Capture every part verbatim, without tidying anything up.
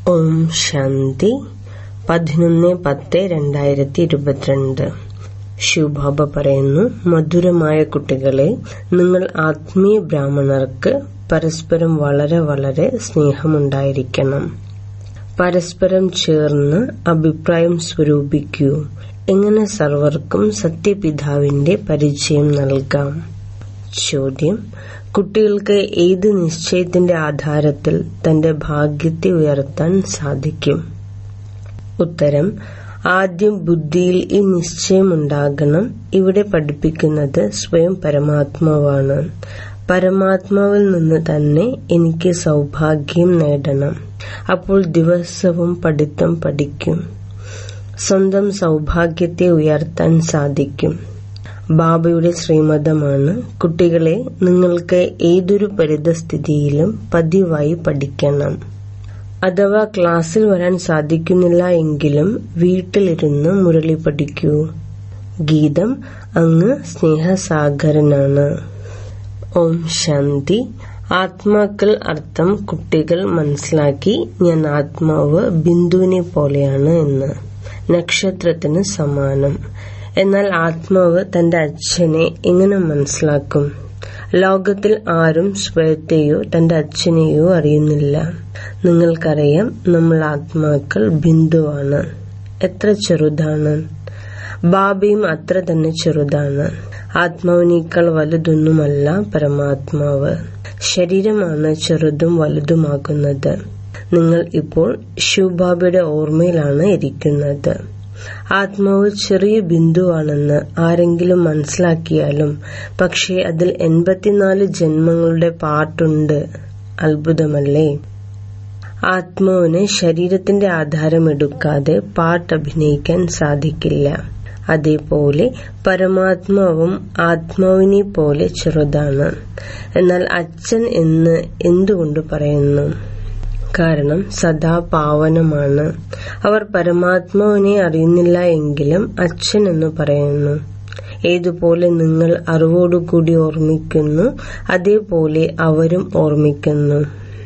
ഓം ശാന്തി. പതിനൊന്ന് പത്ത് രണ്ടായിരത്തി ഇരുപത്തിരണ്ട്. ശിവബാബ പറയുന്നു, മധുരമായ കുട്ടികളെ, നിങ്ങൾ ആത്മീയ ബ്രാഹ്മണർക്ക് പരസ്പരം വളരെ വളരെ സ്നേഹമുണ്ടായിരിക്കണം. പരസ്പരം ചേർന്ന് അഭിപ്രായം സ്വരൂപിക്കൂ. എങ്ങനെ സർവർക്കും സത്യപിതാവിന്റെ പരിചയം നൽകാം? ചോദ്യം: കുട്ടികൾക്ക് ഏത് നിശ്ചയത്തിന്റെ ആധാരത്തിൽ തന്റെ ഭാഗ്യത്തെ ഉയർത്താൻ സാധിക്കും? ഉത്തരം: ആദ്യം ബുദ്ധിയിൽ ഈ നിശ്ചയമുണ്ടാകണം. ഇവിടെ പഠിപ്പിക്കുന്നത് സ്വയം പരമാത്മാവാണ്. പരമാത്മാവിൽ നിന്ന് തന്നെ എനിക്ക് സൗഭാഗ്യം നേടണം. അപ്പോൾ ദിവസവും പഠിത്തം പഠിക്കും. സ്വന്തം സൗഭാഗ്യത്തെ ഉയർത്താൻ സാധിക്കും. ബാബയുടെ ശ്രീമതമാണ്, കുട്ടികളെ, നിങ്ങൾക്ക് ഏതൊരു പരിതസ്ഥിതിയിലും പതിവായി പഠിക്കണം. അഥവാ ക്ലാസ്സിൽ വരാൻ സാധിക്കുന്നില്ല എങ്കിലും വീട്ടിലിരുന്ന് മുരളി പഠിക്കൂ. ഗീതം: അങ്ങ് സ്നേഹസാഗരനാണ്. ഓം ശാന്തി. ആത്മാക്കൾ അർത്ഥം കുട്ടികൾ മനസ്സിലാക്കി, ഞാൻ ആത്മാവ് ബിന്ദുവിനെ പോലെയാണ് എന്ന്. നക്ഷത്രത്തിന് സമാനം. എന്നാൽ ആത്മാവ് തന്റെ അച്ഛനെ എങ്ങനെ മനസ്സിലാക്കും? ലോകത്തിൽ ആരും സ്വയത്തെയോ തന്റെ അച്ഛനെയോ അറിയുന്നില്ല. നിങ്ങൾക്കറിയാം, നമ്മൾ ആത്മാക്കൾ ബിന്ദുവാണ്. എത്ര ചെറുതാണ്! ബാബയും അത്ര തന്നെ ചെറുതാണ്. ആത്മാവിനേക്കാൾ വലുതൊന്നുമല്ല പരമാത്മാവ്. ശരീരമാണ് ചെറുതും വലുതുമാകുന്നത്. നിങ്ങൾ ഇപ്പോൾ ശിവബാബയുടെ ഓർമ്മയിലാണ് ഇരിക്കുന്നത്. ആത്മാവ് ചെറിയ ബിന്ദുവാണെന്ന് ആരെങ്കിലും മനസ്സിലാക്കിയാലും പക്ഷേ അതിൽ എൺപത്തിനാല് ജന്മങ്ങളുടെ പാട്ടുണ്ട്. അത്ഭുതമല്ലേ? ആത്മാവിന് ശരീരത്തിന്റെ ആധാരമെടുക്കാതെ പാട്ട് അഭിനയിക്കാൻ സാധിക്കില്ല. അതേപോലെ പരമാത്മാവും ആത്മാവിനെ പോലെ ചെറുതാണ്. എന്നാൽ അച്ഛൻ എന്ന് എന്തുകൊണ്ട് പറയുന്നു? കാരണം സദാ പാവനമാണ്. അവർ പരമാത്മാവിനെ അറിയുന്നില്ല എങ്കിലും അച്ഛൻ എന്ന് പറയുന്നു. ഏതുപോലെ നിങ്ങൾ അറിവോടുകൂടി ഓർമ്മിക്കുന്നു, അതേപോലെ അവരും ഓർമ്മിക്കുന്നു.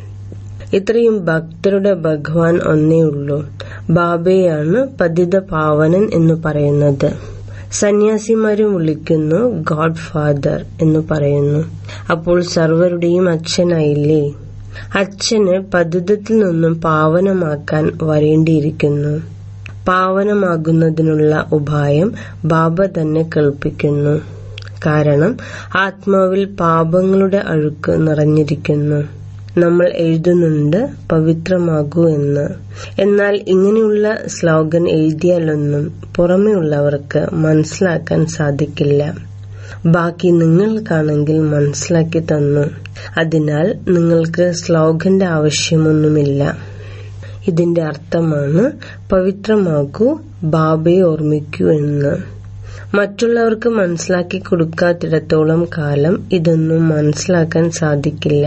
ഇത്രയും ഭക്തരുടെ ഭഗവാൻ ഒന്നേ ഉള്ളൂ. ബാബയാണ് പതിത പാവനൻ എന്ന് പറയുന്നത്. സന്യാസിമാരും വിളിക്കുന്നു ഗോഡ് ഫാദർ എന്ന് പറയുന്നു. അപ്പോൾ സർവരുടെയും അച്ഛനായില്ലേ? അച്ഛന് പതിതത്തിൽ നിന്നും പാവനമാക്കാൻ വരേണ്ടിയിരിക്കുന്നു. പാവനമാകുന്നതിനുള്ള ഉപായം ബാബ തന്നെ കൽപ്പിക്കുന്നു. കാരണം ആത്മാവിൽ പാപങ്ങളുടെ അഴുക്ക് നിറഞ്ഞിരിക്കുന്നു. നമ്മൾ എഴുതുന്നുണ്ട് പവിത്രമാകൂ എന്ന്. എന്നാൽ ഇങ്ങനെയുള്ള സ്ലോഗൻ എഴുതിയാലൊന്നും പുറമെയുള്ളവർക്ക് മനസ്സിലാക്കാൻ സാധിക്കില്ല. ബാക്കി നിങ്ങൾക്കാണെങ്കിൽ മനസ്സിലാക്കി തന്നു. അതിനാൽ നിങ്ങൾക്ക് സ്ലോഗന്റെ ആവശ്യമൊന്നുമില്ല. ഇതിന്റെ അർത്ഥമാണ് പവിത്രമാകൂ, ബാബയെ ഓർമ്മിക്കൂ എന്ന്. മറ്റുള്ളവർക്ക് മനസ്സിലാക്കി കൊടുക്കാത്തിടത്തോളം കാലം ഇതൊന്നും മനസ്സിലാക്കാൻ സാധിക്കില്ല.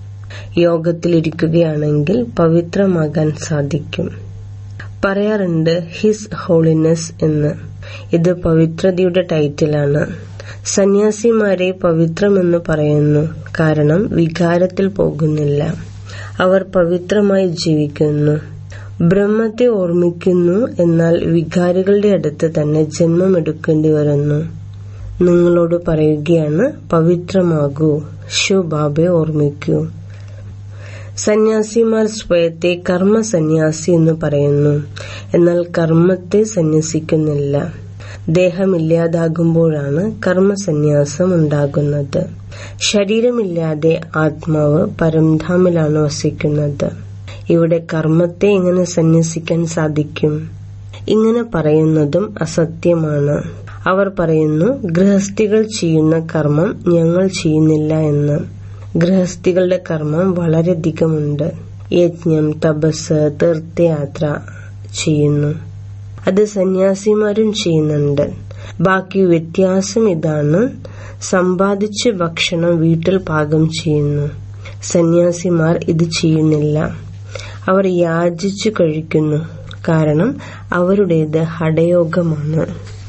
യോഗത്തിലിരിക്കുകയാണെങ്കിൽ പവിത്രമാകാൻ സാധിക്കും. പറയാറുണ്ട് ഹിസ് ഹോളിനെസ് എന്ന്. ഇത് പവിത്രതയുടെ ടൈറ്റിലാണ്. സന്യാസിമാരെ പവിത്രമെന്ന് പറയുന്നു. കാരണം വികാരത്തിൽ പോകുന്നില്ല. അവർ പവിത്രമായി ജീവിക്കുന്നു. ബ്രഹ്മത്തെ ഓർമ്മിക്കുന്നു. എന്നാൽ വികാരികളുടെ അടുത്ത് തന്നെ ജന്മമെടുക്കേണ്ടി വരുന്നു. നിങ്ങളോട് പറയുകയാണ്, പവിത്രമാകൂ, ശിവബാബയെ ഓർമ്മിക്കൂ. സന്യാസിമാർ സ്വയത്തെ കർമ്മ സന്യാസി എന്ന് പറയുന്നു. എന്നാൽ കർമ്മത്തെ സന്യസിക്കുന്നില്ല. ദേഹമില്ലാതാകുമ്പോഴാണ് കർമ്മസന്യാസം ഉണ്ടാകുന്നത്. ശരീരമില്ലാതെ ആത്മാവ് പരംധാമിലാണ് വസിക്കുന്നത്. ഇവിടെ കർമ്മത്തെ എങ്ങനെ സന്യസിക്കാൻ സാധിക്കും? ഇങ്ങനെ പറയുന്നതും അസത്യമാണ്. അവർ പറയുന്നു, ഗൃഹസ്ഥികൾ ചെയ്യുന്ന കർമ്മം ഞങ്ങൾ ചെയ്യുന്നില്ല എന്ന്. ഗൃഹസ്ഥികളുടെ കർമ്മം വളരെയധികമുണ്ട്. യജ്ഞം, തപസ്, തീർത്ഥയാത്ര ചെയ്യുന്നു. അത് സന്യാസിമാരും ചെയ്യുന്നുണ്ട്. ബാക്കി വ്യത്യാസം ഇതാണ്: സമ്പാദിച്ച് ഭക്ഷണം വീട്ടിൽ പാകം ചെയ്യുന്നു. സന്യാസിമാർ ഇത് ചെയ്യുന്നില്ല. അവർ യാചിച്ചു കഴിക്കുന്നു. കാരണം അവരുടേത് ഹഠയോഗമാണ്.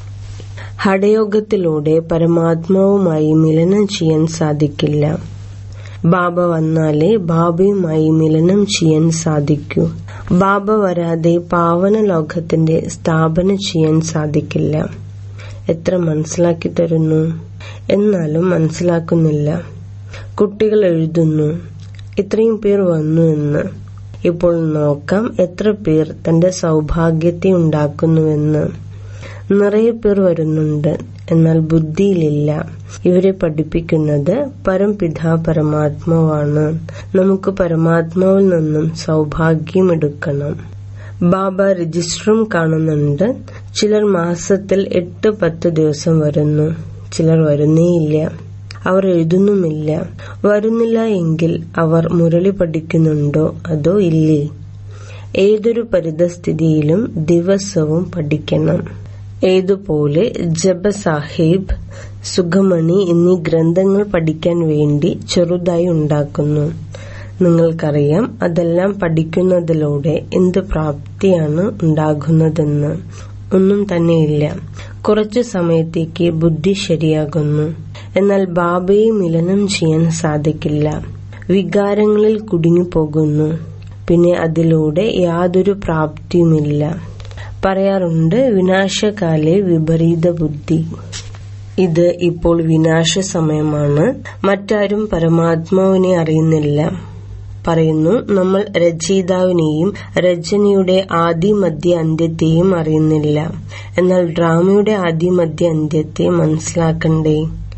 ഹഠയോഗത്തിലൂടെ പരമാത്മാവുമായി മിലനം ചെയ്യാൻ സാധിക്കില്ല. ബാബ വന്നാലേ ബാബയുമായി മിലനം ചെയ്യാൻ സാധിക്കൂ. ബാബ വരാതെ പാവന ലോകത്തിന്റെ സ്ഥാപന ചെയ്യാൻ സാധിക്കില്ല. എത്ര മനസ്സിലാക്കി തരുന്നു, എന്നാലും മനസ്സിലാക്കുന്നില്ല. കുട്ടികൾ എഴുതുന്നു, ഇത്രയും പേർ വന്നു എന്ന്. ഇപ്പോൾ നോക്കാം എത്ര പേർ തന്റെ സൗഭാഗ്യത്തെ ഉണ്ടാക്കുന്നുവെന്ന്. നിറയെ പേർ വരുന്നുണ്ട്, എന്നാൽ ബുദ്ധിയിലില്ല. ഇവരെ പഠിപ്പിക്കുന്നത് പരംപിതാ പരമാത്മാവാണ്. നമുക്ക് പരമാത്മാവിൽ നിന്നും സൗഭാഗ്യം എടുക്കണം. ബാബ രജിസ്റ്ററും കാണുന്നുണ്ട്. ചിലർ മാസത്തിൽ എട്ട് പത്ത് ദിവസം വരുന്നു, ചിലർ വരുന്നേയില്ല. അവർ എഴുതുന്നുമില്ല. വരുന്നില്ല എങ്കിൽ അവർ മുരളി പഠിക്കുന്നുണ്ടോ അതോ ഇല്ലേ? ഏതൊരു പരിതസ്ഥിതിയിലും ദിവസവും പഠിക്കണം. ഏതുപോലെ ജപ സാഹിബ്, സുഖമണി എന്നീ ഗ്രന്ഥങ്ങൾ പഠിക്കാൻ വേണ്ടി ചെറുതായി ഉണ്ടാക്കുന്നു. നിങ്ങൾക്കറിയാം അതെല്ലാം പഠിക്കുന്നതിലൂടെ എന്ത് പ്രാപ്തിയാണ് ഉണ്ടാകുന്നതെന്ന്. ഒന്നും തന്നെയില്ല. കുറച്ചു സമയത്തേക്ക് ബുദ്ധി ശരിയാകുന്നു. എന്നാൽ ബാബയെ മിലനം ചെയ്യാൻ സാധിക്കില്ല. വികാരങ്ങളിൽ കുടുങ്ങിപ്പോകുന്നു. പിന്നെ അതിലൂടെ യാതൊരു പ്രാപ്തിയുമില്ല. പറയാറുണ്ട് വിനാശകാലെ വിപരീത ബുദ്ധി. ഇത് ഇപ്പോൾ വിനാശ സമയമാണ്. മറ്റാരും പരമാത്മാവിനെ അറിയുന്നില്ല. പറയുന്നു നമ്മൾ രചയിതാവിനെയും രചനയുടെ ആദി മധ്യ അന്ത്യത്തെയും അറിയുന്നില്ല. എന്നാൽ ഡ്രാമയുടെ ആദി മധ്യ അന്ത്യത്തെ മനസ്സിലാക്കണ്ടേ?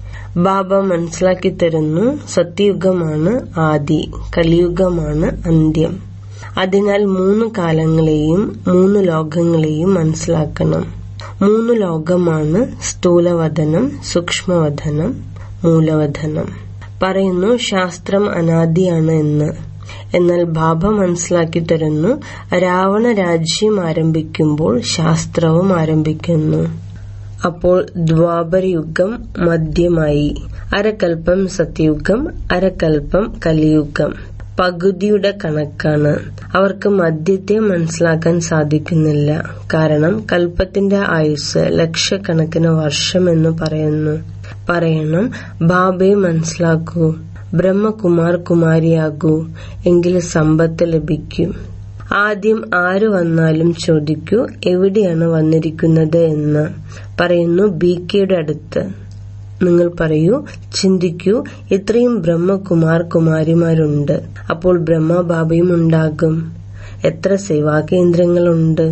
ബാബ മനസ്സിലാക്കി തരുന്നു. സത്യയുഗമാണ് ആദി, കലിയുഗമാണ് അന്ത്യം. അതിനാൽ മൂന്ന് കാലങ്ങളെയും മൂന്ന് ലോകങ്ങളെയും മനസ്സിലാക്കണം. മൂന്ന് ലോകമാണ് സ്ഥൂലവദനം, സൂക്ഷ്മവദനം, മൂലവദനം. പറയുന്നു ശാസ്ത്രം അനാദിയാണ് എന്ന്. എന്നാൽ ബാബ മനസ്സിലാക്കി തരുന്നു രാവണ രാജ്യം ആരംഭിക്കുമ്പോൾ ശാസ്ത്രവും ആരംഭിക്കുന്നു. അപ്പോൾ ദ്വാപരയുഗം മധ്യമായി. അരകൽപ്പം സത്യയുഗം, അരകൽപ്പം കലിയുഗം. പകുതിയുടെ കണക്കാണ്. അവർക്ക് മധ്യത്തെ മനസ്സിലാക്കാൻ സാധിക്കുന്നില്ല. കാരണം കൽപ്പത്തിന്റെ ആയുസ് ലക്ഷക്കണക്കിന് വർഷമെന്ന് പറയുന്നു. പറയണം ബാബയെ മനസ്സിലാക്കൂ, ബ്രഹ്മകുമാർ കുമാരിയാകൂ, എങ്കിൽ സമ്പത്ത് ലഭിക്കും. ആദ്യം ആര് വന്നാലും ചോദിക്കൂ എവിടെയാണ് വന്നിരിക്കുന്നത് എന്ന്. പറയുന്നു ബി കെയുടെ അടുത്ത്. നിങ്ങൾ പറയൂ, ചിന്തിക്കൂ, ഇത്രയും ബ്രഹ്മകുമാർ കുമാരിമാരുണ്ട്, അപ്പോൾ ബ്രഹ്മബാബയും ഉണ്ടാകും. എത്ര സേവാകേന്ദ്രങ്ങളുണ്ട്,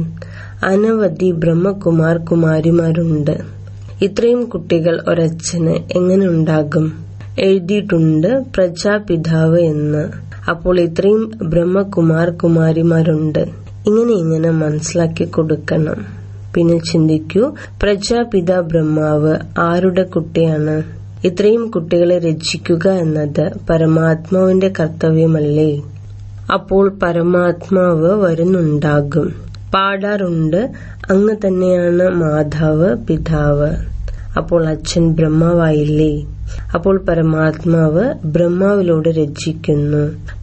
അനവധി ബ്രഹ്മകുമാർ കുമാരിമാരുണ്ട്. ഇത്രയും കുട്ടികൾ ഒരച്ഛന് എങ്ങനെ ഉണ്ടാകും? എഴുതിയിട്ടുണ്ട് പ്രജാപിതാവ് എന്ന്. അപ്പോൾ ഇത്രയും ബ്രഹ്മകുമാർ കുമാരിമാരുണ്ട്. ഇങ്ങനെ ഇങ്ങനെ മനസ്സിലാക്കി കൊടുക്കണം. പിന്നെ ചിന്തിക്കൂ, പ്രജാപിത ബ്രഹ്മാവ് ആരുടെ കുട്ടിയാണ്? ഇത്രയും കുട്ടികളെ രക്ഷിക്കുക എന്നത് പരമാത്മാവിന്റെ കർത്തവ്യമല്ലേ? അപ്പോൾ പരമാത്മാവ് വരുന്നുണ്ടാകും. പാടാറുണ്ട് അങ്ങ് തന്നെയാണ് മാതാവ് പിതാവ്. അപ്പോൾ അച്ഛൻ ബ്രഹ്മാവായില്ലേ? അപ്പോൾ പരമാത്മാവ് ബ്രഹ്മാവിലൂടെ രക്ഷിക്കുന്നു,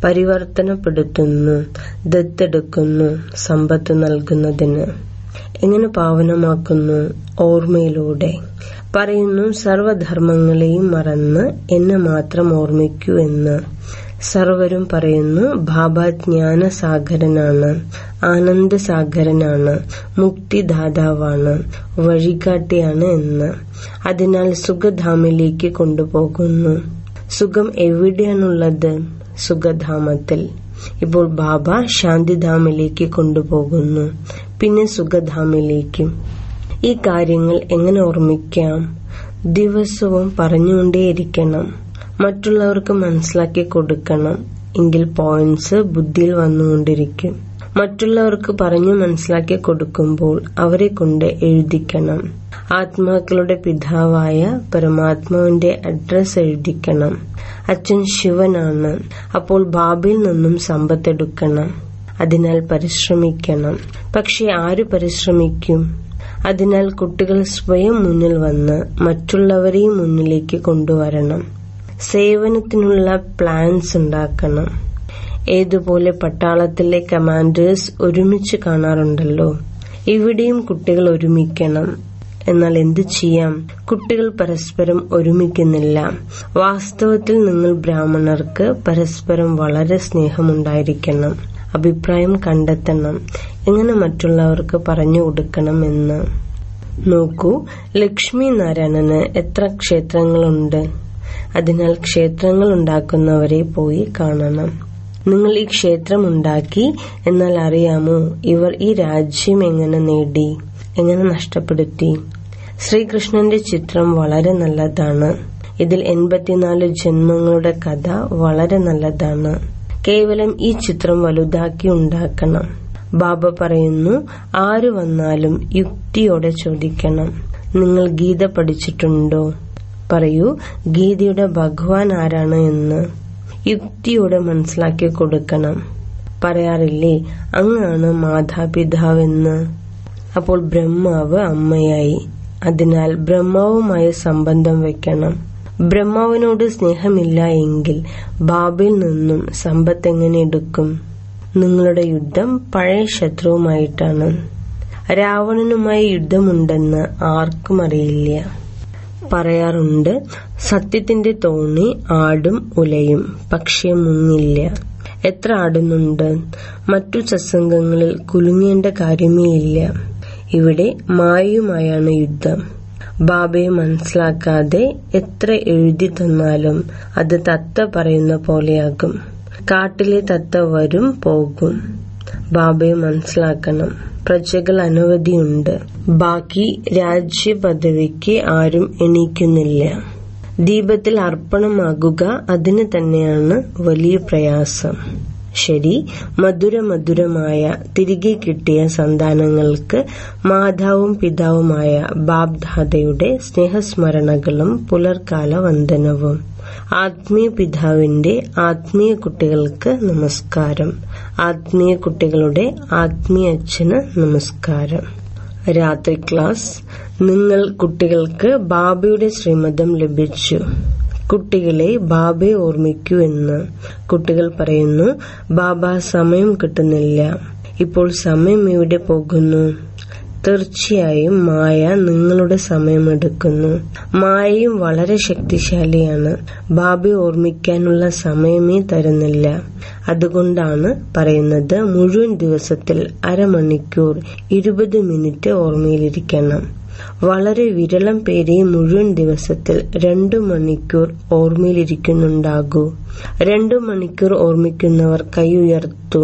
പരിവർത്തനപ്പെടുത്തുന്നു, ദത്തെടുക്കുന്നു, സമ്പത്ത് നൽകുന്നതിന്. എങ്ങനെ പാവനമാക്കുന്നു? ഓർമ്മയിലൂടെ. പറയുന്നു സർവധർമ്മങ്ങളെയും മറന്ന് എന്നെ മാത്രം ഓർമ്മിക്കൂ എന്ന്. സർവരും പറയുന്നു ബാബ ജ്ഞാനസാഗരനാണ്, ആനന്ദസാഗരനാണ്, മുക്തിദാതാവാണ്, വഴികാട്ടിയാണ് എന്ന്. അതിനാൽ സുഖധാമിലേക്ക് കൊണ്ടുപോകുന്നു. സുഖം എവിടെയാണുള്ളത്? സുഖധാമത്തിൽ. ഇപ്പോൾ ബാബ ശാന്തിധാമിലേക്ക് കൊണ്ടുപോകുന്നു, പിന്നെ സുഖധാമിലേക്കും. ഈ കാര്യങ്ങൾ എങ്ങനെ ഓർമ്മിക്കാം? ദിവസവും പറഞ്ഞുകൊണ്ടേയിരിക്കണം. മറ്റുള്ളവർക്ക് മനസ്സിലാക്കി കൊടുക്കണം. എങ്കിൽ പോയിന്റ്സ് ബുദ്ധിയിൽ വന്നുകൊണ്ടിരിക്കും. മറ്റുള്ളവർക്ക് പറഞ്ഞു മനസ്സിലാക്കി കൊടുക്കുമ്പോൾ അവരെ കൊണ്ട് എഴുതിക്കണം. ആത്മാക്കളുടെ പിതാവായ പരമാത്മാവിന്റെ അഡ്രസ് എഴുതിക്കണം. അച്ഛൻ ശിവനാണ്. അപ്പോൾ ബാബയിൽ നിന്നും സമ്പത്തെടുക്കണം. അതിനാൽ പരിശ്രമിക്കണം. പക്ഷെ ആര് പരിശ്രമിക്കും? അതിനാൽ കുട്ടികൾ സ്വയം മുന്നിൽ വന്ന് മറ്റുള്ളവരെയും മുന്നിലേക്ക് കൊണ്ടുവരണം. സേവനത്തിനുള്ള പ്ലാൻസ് ഉണ്ടാക്കണം. ഏതുപോലെ പട്ടാളത്തിലെ കമാൻഡേഴ്സ് ഒരുമിച്ച് കാണാറുണ്ടല്ലോ, ഇവിടെയും കുട്ടികൾ ഒരുമിക്കണം. എന്നാൽ എന്തു ചെയ്യാം? കുട്ടികൾ പരസ്പരം ഒരുമിക്കുന്നില്ല. വാസ്തവത്തിൽ നിങ്ങൾ ബ്രാഹ്മണർക്ക് പരസ്പരം വളരെ സ്നേഹമുണ്ടായിരിക്കണം. അഭിപ്രായം കണ്ടെത്തണം, എങ്ങനെ മറ്റുള്ളവർക്ക് പറഞ്ഞു കൊടുക്കണം എന്ന്. നോക്കൂ, ലക്ഷ്മി നാരായണന് എത്ര ക്ഷേത്രങ്ങളുണ്ട്. അതിനാൽ ക്ഷേത്രങ്ങൾ ഉണ്ടാക്കുന്നവരെ പോയി കാണണം. നിങ്ങൾ ഈ ക്ഷേത്രം ഉണ്ടാക്കി, എന്നാൽ അറിയാമോ ഇവർ ഈ രാജ്യം എങ്ങനെ നേടി, എങ്ങനെ നഷ്ടപ്പെടുത്തി? ശ്രീകൃഷ്ണന്റെ ചിത്രം വളരെ നല്ലതാണ്. ഇതിൽ എൺപത്തിനാല് ജന്മങ്ങളുടെ കഥ വളരെ നല്ലതാണ്. കേവലം ഈ ചിത്രം വലുതാക്കി ഉണ്ടാക്കണം. ബാബ പറയുന്നു, ആര് വന്നാലും യുക്തിയോടെ ചോദിക്കണം. നിങ്ങൾ ഗീത പഠിച്ചിട്ടുണ്ടോ? പറയൂ, ഗീതയുടെ ഭഗവാൻ ആരാണ് എന്ന് യുക്തിയോടെ മനസ്സിലാക്കി കൊടുക്കണം. പറയാറില്ലേ, അങ്ങാണ് മാതാപിതാവെന്ന്. അപ്പോൾ ബ്രഹ്മാവ് അമ്മയായി. അതിനാൽ ബ്രഹ്മാവുമായി സംബന്ധം വെക്കണം. ബ്രഹ്മാവിനോട് സ്നേഹമില്ല എങ്കിൽ ബാബയിൽ നിന്നും സമ്പത്ത് എങ്ങനെ എടുക്കും? നിങ്ങളുടെ യുദ്ധം പഴയ ശത്രുവുമായിട്ടാണ്. രാവണനുമായി യുദ്ധമുണ്ടെന്ന് ആർക്കും അറിയില്ല. പറയാറുണ്ട്, സത്യത്തിന്റെ തോണി ആടും ഉലയും, പക്ഷേ മുങ്ങില്ല. എത്ര ആടുന്നുണ്ട്. മറ്റു സത്സംഗങ്ങളിൽ കുലുങ്ങേണ്ട കാര്യമേ ഇല്ല. ഇവിടെ മായയുമായാണ് യുദ്ധം. ബാബയെ മനസ്സിലാക്കാതെ എത്ര എഴുതി തന്നാലും അത് തത്ത പറയുന്ന പോലെയാകും. കാട്ടിലെ തത്ത വരും പോകും. ബാബയെ മനസ്സിലാക്കണം. പ്രജകൾ അനവധിയുണ്ട്. ബാക്കി രാജ്യ പദവിക്ക് ആരും എണീക്കുന്നില്ല. ദീപത്തിൽ അർപ്പണമാകുക, അതിന് തന്നെയാണ് വലിയ പ്രയാസം. ശരി, മധുര മധുരമായ തിരികെ കിട്ടിയ സന്താനങ്ങൾക്ക് മാതാവും പിതാവുമായ ബാബ്ദാദയുടെ സ്നേഹസ്മരണകളും പുലർക്കാല വന്ദനവും. ആത്മീയ പിതാവിന്റെ ആത്മീയ കുട്ടികൾക്ക് നമസ്കാരം. ആത്മീയ കുട്ടികളുടെ ആത്മീയ അച്ഛന് നമസ്കാരം. രാത്രി ക്ലാസ്. നിങ്ങൾ കുട്ടികൾക്ക് ബാബയുടെ ശ്രീമതം ലഭിച്ചു. കുട്ടികളെ ബാബയെ ഓർമ്മിക്കൂ എന്ന്. കുട്ടികൾ പറയുന്നു, ബാബ സമയം കിട്ടുന്നില്ല. ഇപ്പോൾ സമയം എവിടെ പോകുന്നു? തീർച്ചയായും മായ നിങ്ങളുടെ സമയമെടുക്കുന്നു. മായയും വളരെ ശക്തിശാലിയാണ്. ബാബയെ ഓർമ്മിക്കാനുള്ള സമയമേ തരുന്നില്ല. അതുകൊണ്ടാണ് പറയുന്നത്, മുഴുവൻ ദിവസത്തിൽ അരമണിക്കൂർ ഇരുപത് മിനിറ്റ് ഓർമ്മയിലിരിക്കണം. വളരെ വിരളം പേരെ മുഴുവൻ ദിവസത്തിൽ രണ്ടു മണിക്കൂർ ഓർമ്മയിലിരിക്കുന്നുണ്ടാകൂ. രണ്ടു മണിക്കൂർ ഓർമ്മിക്കുന്നവർ കൈ ഉയർത്തു.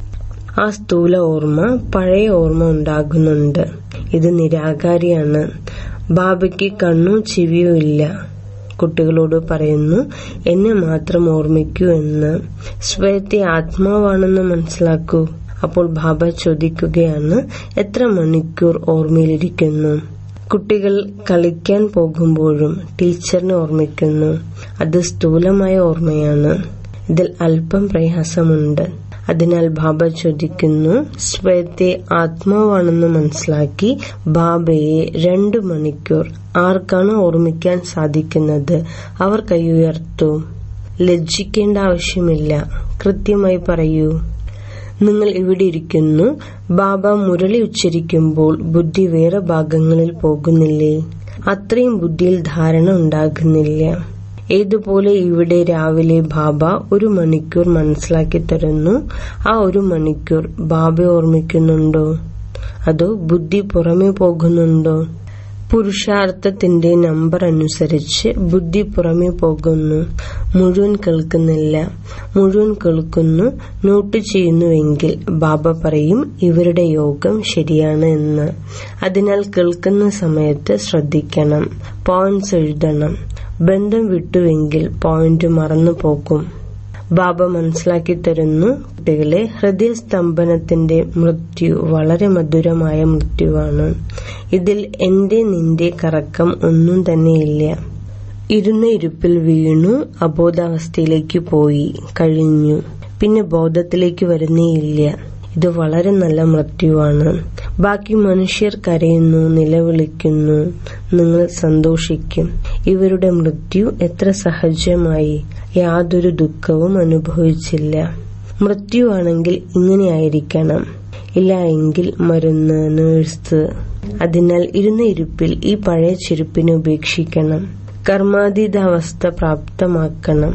ആ സ്ഥൂല ഓർമ്മ പഴയ ഓർമ്മ ഉണ്ടാകുന്നുണ്ട്. ഇത് നിരാകാരിയാണ്. ബാബയ്ക്ക് കണ്ണോ ചെവിയോ ഇല്ല. കുട്ടികളോട് പറയുന്നു, എന്നെ മാത്രം ഓർമ്മിക്കൂ എന്ന്. സ്വയത്തെ ആത്മാവാണെന്ന് മനസ്സിലാക്കൂ. അപ്പോൾ ബാബ ചോദിക്കുകയാണ്, എത്ര മണിക്കൂർ ഓർമ്മയിലിരിക്കുന്നു? കുട്ടികൾ കളിക്കാൻ പോകുമ്പോഴും ടീച്ചറിനെ ഓർമ്മിക്കുന്നു. അത് സ്ഥൂലമായ ഓർമ്മയാണ്. ഇതിൽ അല്പം പ്രയാസമുണ്ട്. അതിനാൽ ബാബ ചോദിക്കുന്നു, സ്വയത്തെ ആത്മാവാണെന്ന് മനസ്സിലാക്കി ബാബയെ രണ്ടു മണിക്കൂർ ആർക്കാണ് ഓർമ്മിക്കാൻ സാധിക്കുന്നത് അവർ കൈ ഉയർത്തു. ലജ്ജിക്കേണ്ട ആവശ്യമില്ല. കൃത്യമായി പറയൂ. നിങ്ങൾ ഇവിടെ ഇരിക്കുന്നു. ബാബ മുരളി ഉച്ചരിക്കുമ്പോൾ ബുദ്ധി വേറെ ഭാഗങ്ങളിൽ പോകുന്നില്ലേ? അത്രയും ബുദ്ധിയിൽ ധാരണ ഉണ്ടാകുന്നില്ല. ഏതുപോലെ ഇവിടെ രാവിലെ ബാബ ഒരു മണിക്കൂർ മനസ്സിലാക്കി തരുന്നു. ആ ഒരു മണിക്കൂർ ബാബയെ ഓർമ്മിക്കുന്നുണ്ടോ? അതോ ബുദ്ധി പുറമെ പോകുന്നുണ്ടോ? പുരുഷാർത്ഥത്തിന്റെ നമ്പർ അനുസരിച്ച് ബുദ്ധി പുറമെ പോകുന്നു. മുഴുവൻ കേൾക്കുന്നില്ല. മുഴുവൻ കേൾക്കുന്നു, നോട്ട് ചെയ്യുന്നുവെങ്കിൽ ബാബ പറയും ഇവരുടെ യോഗം ശരിയാണ് എന്ന്. അതിനാൽ കേൾക്കുന്ന സമയത്ത് ശ്രദ്ധിക്കണം. പോയിന്റ്സ് എഴുതണം. ബന്ധം വിട്ടുവെങ്കിൽ പോയിന്റ് മറന്നു പോകും. ബാബ മനസ്സിലാക്കി തരുന്നു, കുട്ടികളെ, ഹൃദയസ്തംഭനത്തിന്റെ മൃത്യു വളരെ മധുരമായ മൃത്യുവാണ്. ഇതിൽ എന്റെ നിന്റെ കറക്കം ഒന്നും തന്നെയില്ല. ഇരുന്ന ഇരുപ്പിൽ വീണു, അബോധാവസ്ഥയിലേക്ക് പോയി കഴിഞ്ഞു. പിന്നെ ബോധത്തിലേക്ക് വരുന്നേയില്ല. ഇത് വളരെ നല്ല മൃത്യുവാണ്. ബാക്കി മനുഷ്യർ കരയുന്നു, നിലവിളിക്കുന്നു. നിങ്ങൾ സന്തോഷിക്കും. ഇവരുടെ മൃത്യു എത്ര സഹജമായി. യാതൊരു ദുഃഖവും അനുഭവിച്ചില്ല. മൃത്യുവാണെങ്കിൽ ഇങ്ങനെയായിരിക്കണം. ഇല്ല എങ്കിൽ മരുന്ന്, നേഴ്സ്. അതിനാൽ ഇരുന്ന ഇരുപ്പിൽ ഈ പഴയ ചെരുപ്പിനെ ഉപേക്ഷിക്കണം. കർമാതീതാവസ്ഥ പ്രാപ്തമാക്കണം.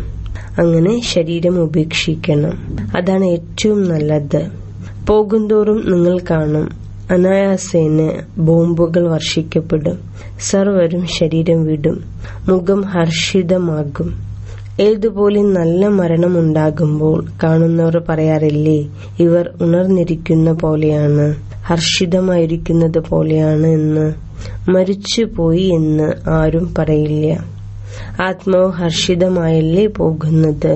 അങ്ങനെ ശരീരം ഉപേക്ഷിക്കണം. അതാണ് ഏറ്റവും നല്ലത്. പോകുന്തോറും നിങ്ങൾ കാണും, അനായാസേന ബോംബുകൾ വർഷിക്കപ്പെടും. സർവരും ശരീരം വിടും. മുഖം ഹർഷിതമാകും. ഏതുപോലെ നല്ല മരണമുണ്ടാകുമ്പോൾ കാണുന്നവർ പറയാറില്ലേ, ഇവർ ഉണർന്നിരിക്കുന്ന പോലെയാണ്, ഹർഷിതമായിരിക്കുന്നത് പോലെയാണ് എന്ന്. മരിച്ചുപോയി എന്ന് ആരും പറയില്ല. ആത്മാവ് ഹർഷിതമായല്ലേ പോകുന്നത്.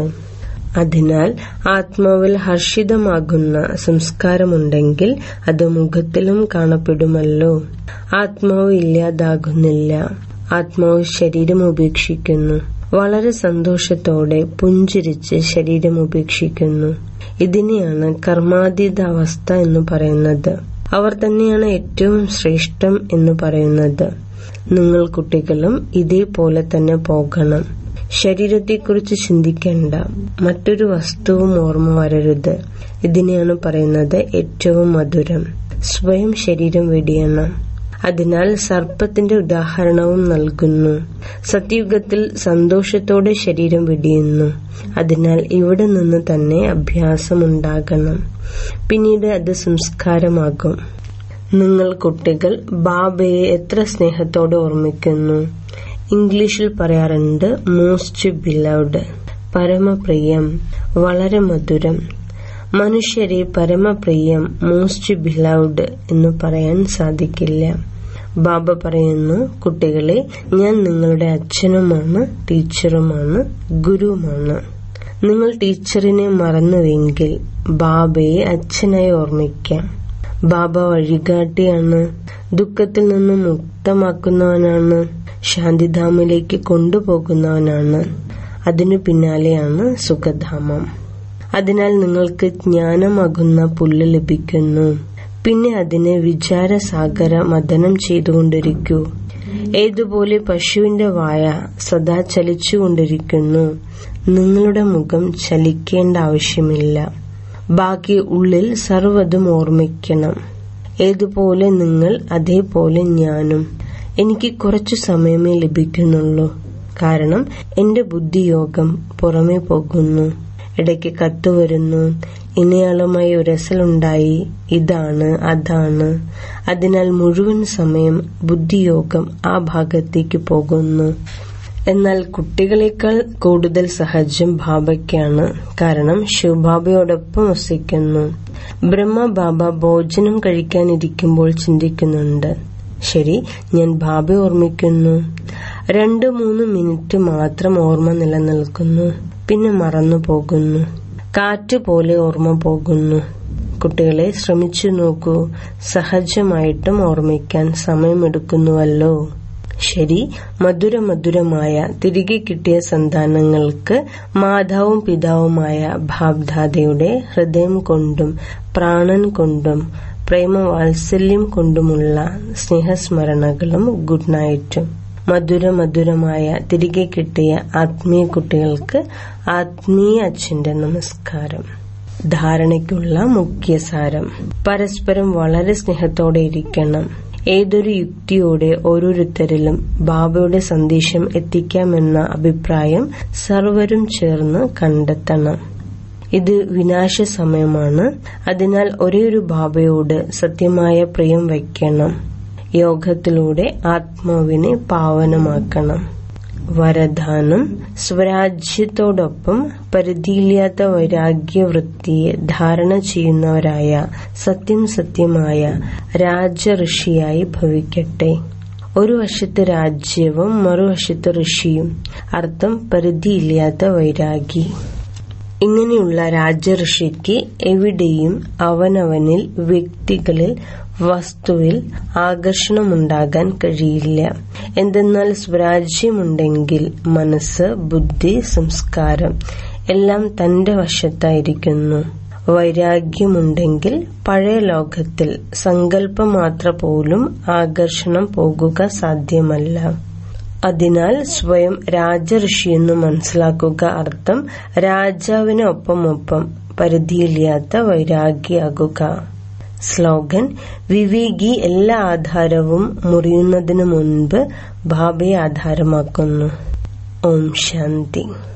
അതിനാൽ ആത്മാവിൽ ഹർഷിതമാകുന്ന സംസ്കാരമുണ്ടെങ്കിൽ അത് മുഖത്തിലും കാണപ്പെടുമല്ലോ. ആത്മാവ് ഇല്ലാതാകുന്നില്ല. ആത്മാവ് ശരീരം ഉപേക്ഷിക്കുന്നു. വളരെ സന്തോഷത്തോടെ പുഞ്ചിരിച്ച് ശരീരം ഉപേക്ഷിക്കുന്നു. ഇതിനെയാണ് കർമാതീത അവസ്ഥ എന്ന് പറയുന്നത്. അവർ തന്നെയാണ് ഏറ്റവും ശ്രേഷ്ഠം എന്ന് പറയുന്നത്. നിങ്ങൾ കുട്ടികളും ഇതേപോലെ തന്നെ പോകണം. ശരീരത്തെക്കുറിച്ച് ചിന്തിക്കേണ്ട. മറ്റൊരു വസ്തുവും ഓർമ്മ വരരുത്. ഇതിനെയാണ് പറയുന്നത് ഏറ്റവും മധുരം. സ്വയം ശരീരം വെടിയണം. അതിനാൽ സർപ്പത്തിന്റെ ഉദാഹരണവും നൽകുന്നു. സത്യയുഗത്തിൽ സന്തോഷത്തോടെ ശരീരം വെടിയുന്നു. അതിനാൽ ഇവിടെ നിന്ന് തന്നെ അഭ്യാസമുണ്ടാകണം. പിന്നീട് അത് സംസ്കാരമാകും. നിങ്ങൾ കുട്ടികൾ ബാബയെ എത്ര സ്നേഹത്തോടെ ഓർമ്മിക്കുന്നു. ഇംഗ്ലീഷിൽ പറയാറുണ്ട് മോസ്റ്റ് ബിലവ്ഡ്, പരമപ്രിയം, വളരെ മധുരം. മനുഷ്യരെ പരമപ്രിയം, മോസ്റ്റ് ബിലവ്ഡ് എന്ന് പറയാൻ സാധിക്കില്ല. ബാബ പറയുന്നു, കുട്ടികളെ, ഞാൻ നിങ്ങളുടെ അച്ഛനുമാണ്, ടീച്ചറുമാണ്, ഗുരുവുമാണ്. നിങ്ങൾ ടീച്ചറിനെ മറന്നുവെങ്കിൽ ബാബയെ അച്ഛനായി ഓർമ്മിക്കാം. ബാബ വഴികാട്ടിയാണ്, ദുഃഖത്തിൽ നിന്നും മുക്തമാക്കുന്നവനാണ്, ശാന്തിധാമിലേക്ക് കൊണ്ടുപോകുന്നവനാണ്. അതിനു പിന്നാലെയാണ് സുഖധാമം. അതിനാൽ നിങ്ങൾക്ക് ജ്ഞാനമാകുന്ന പുല്ല് ലഭിക്കുന്നു. പിന്നെ അതിനെ വിചാരസാഗര മഥനം ചെയ്തുകൊണ്ടിരിക്കൂ. ഏതുപോലെ പശുവിന്റെ വായ സദാ ചലിച്ചുകൊണ്ടിരിക്കുന്നു. നിങ്ങളുടെ മുഖം ചലിക്കേണ്ട ആവശ്യമില്ല. ബാക്കി ഉള്ളിൽ സർവ്വതും ഓർമ്മിക്കണം. ഏതുപോലെ നിങ്ങൾ അതേപോലെ ഞാനും. എനിക്ക് കുറച്ചു സമയമേ ലഭിക്കുന്നുള്ളൂ. കാരണം എന്റെ ബുദ്ധിയോഗം പുറമേ പോകുന്നു. ഇടയ്ക്ക് കത്ത് വരുന്നു, ഇന്നയാളുമായി ഉരസലുണ്ടായി, ഇതാണ് അതാണ്. അതിനാൽ മുഴുവൻ സമയം ബുദ്ധിയോഗം ആ ഭാഗത്തേക്ക് പോകുന്നു. എന്നാൽ കുട്ടികളെക്കാൾ കൂടുതൽ സഹജം ബാബയ്ക്കാണ്. കാരണം ശിവബാബയോടൊപ്പം വസിക്കുന്നു. ബ്രഹ്മ ബാബ ഭോജനം കഴിക്കാനിരിക്കുമ്പോൾ ചിന്തിക്കുന്നുണ്ട്, ശരി, ഞാൻ ബാബയെ ഓർമ്മിക്കുന്നു. രണ്ടു മൂന്ന് മിനിറ്റ് മാത്രം ഓർമ്മ നിലനിൽക്കുന്നു. പിന്നെ മറന്നു പോകുന്നു. കാറ്റ് പോലെ ഓർമ്മ പോകുന്നു. കുട്ടികളെ, ശ്രമിച്ചു നോക്കൂ. സഹജമായിട്ടും ഓർമ്മിക്കാൻ സമയമെടുക്കുന്നുവല്ലോ. ശരി, മധുര മധുരമായ തിരികെ കിട്ടിയ സന്താനങ്ങൾക്ക് മാതാവും പിതാവുമായ ബാബ്ദാദയുടെ ഹൃദയം കൊണ്ടും പ്രാണൻ കൊണ്ടും പ്രേമവാത്സല്യം കൊണ്ടുമുള്ള സ്നേഹസ്മരണകളും ഗുഡ് നൈറ്റും. മധുര മധുരമായ തിരികെ കിട്ടിയ ആത്മീയ കുട്ടികൾക്ക് ആത്മീയ അച്ഛന്റെ നമസ്കാരം. ധാരണയ്ക്കുള്ള മുഖ്യസാരം: പരസ്പരം വളരെ സ്നേഹത്തോടെ ഇരിക്കണം. ഏതൊരു യുക്തിയോടെ ഓരോരുത്തരിലും ബാബയുടെ സന്ദേശം എത്തിക്കാമെന്ന അഭിപ്രായം സർവരും ചേർന്ന് കണ്ടെത്തണം. ഇത് വിനാശ സമയമാണ്. അതിനാൽ ഒരേയൊരു ബാബയോട് സത്യമായ പ്രിയം വയ്ക്കണം. യോഗത്തിലൂടെ ആത്മാവിനെ പാവനമാക്കണം. വരദാനം: സ്വരാജ്യത്തോടൊപ്പം പരിധിയില്ലാത്ത വൈരാഗ്യവൃത്തിയെ ധാരണ ചെയ്യുന്നവരായ സത്യം സത്യമായ രാജഋഷിയായി ഭവിക്കട്ടെ. ഒരു വശത്ത് രാജ്യവും മറുവശത്ത് ഋഷിയും. അർത്ഥം: പരിധിയില്ലാത്ത വൈരാഗി. ഇങ്ങനെയുള്ള രാജഋഷിക്ക് എവിടെയും അവനവനിൽ, വ്യക്തികളിൽ, വസ്തുവിൽ ആകർഷണമുണ്ടാകാൻ കഴിയില്ല. എന്തെന്നാൽ സ്വരാജ്യമുണ്ടെങ്കിൽ മനസ്സ്, ബുദ്ധി, സംസ്കാരം എല്ലാം തന്റെ വശത്തായിരിക്കുന്നു. വൈരാഗ്യമുണ്ടെങ്കിൽ പഴയ ലോകത്തിൽ സങ്കല്പമാത്ര പോലും ആകർഷണം പോകുക സാധ്യമല്ല. അതിനാൽ സ്വയം രാജഋഷിയെന്ന് മനസ്സിലാക്കുക. അർത്ഥം: രാജാവിന് ഒപ്പമൊപ്പം പരിധിയില്ലാത്ത വൈരാഗ്യാകുക. സ്ലോഗൻ: വിവേകി എല്ലാ ആധാരവും മുറിയുന്നതിനു മുൻപ് ബാബയെ ആധാരമാക്കുന്നു. ഓം ശാന്തി.